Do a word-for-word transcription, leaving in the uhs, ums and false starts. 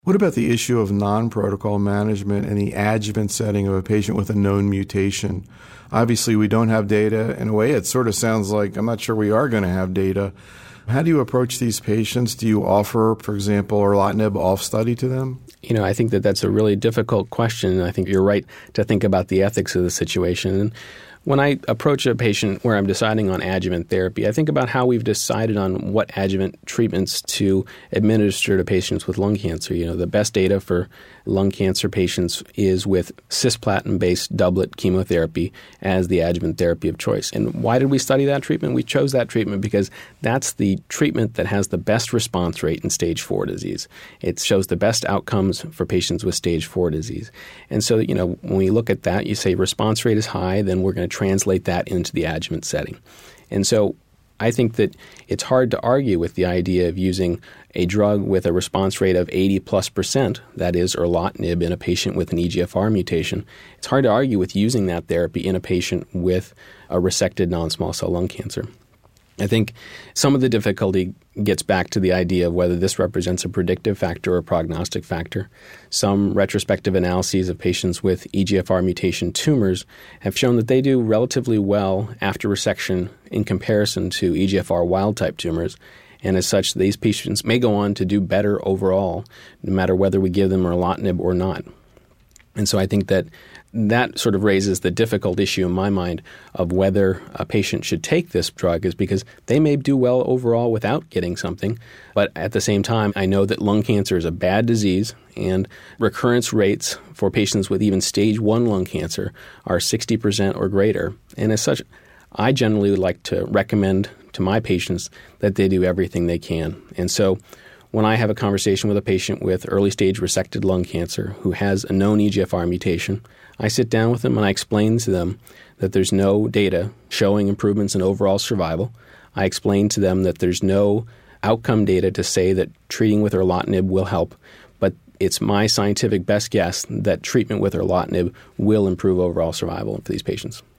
What about the issue of non-protocol management and the adjuvant setting of a patient with a known mutation? Obviously, we don't have data. In a way, it sort of sounds like I'm not sure we are going to have data. How do you approach these patients? Do you offer, for example, erlotinib off-study to them? You know, I think that that's a really difficult question. I think you're right to think about the ethics of the situation. And when I approach a patient where I'm deciding on adjuvant therapy, I think about how we've decided on what adjuvant treatments to administer to patients with lung cancer. You know, the best data for lung cancer patients is with cisplatin-based doublet chemotherapy as the adjuvant therapy of choice. And why did we study that treatment? We chose that treatment because that's the treatment that has the best response rate in stage four disease. It shows the best outcomes for patients with stage four disease. And so, you know, when we look at that, you say response rate is high, then we're going to translate that into the adjuvant setting. And so I think that it's hard to argue with the idea of using a drug with a response rate of eighty plus percent, that is erlotinib, in a patient with an E G F R mutation. It's hard to argue with using that therapy in a patient with a resected non-small cell lung cancer. I think some of the difficulty gets back to the idea of whether this represents a predictive factor or a prognostic factor. Some retrospective analyses of patients with E G F R mutation tumors have shown that they do relatively well after resection in comparison to E G F R wild-type tumors. And as such, these patients may go on to do better overall, no matter whether we give them erlotinib or not. And so I think that that sort of raises the difficult issue in my mind of whether a patient should take this drug, is because they may do well overall without getting something. But at the same time, I know that lung cancer is a bad disease, and recurrence rates for patients with even stage one lung cancer are sixty percent or greater. And as such, I generally would like to recommend to my patients that they do everything they can. And so when I have a conversation with a patient with early-stage resected lung cancer who has a known E G F R mutation, I sit down with them and I explain to them that there's no data showing improvements in overall survival. I explain to them that there's no outcome data to say that treating with erlotinib will help, but it's my scientific best guess that treatment with erlotinib will improve overall survival for these patients.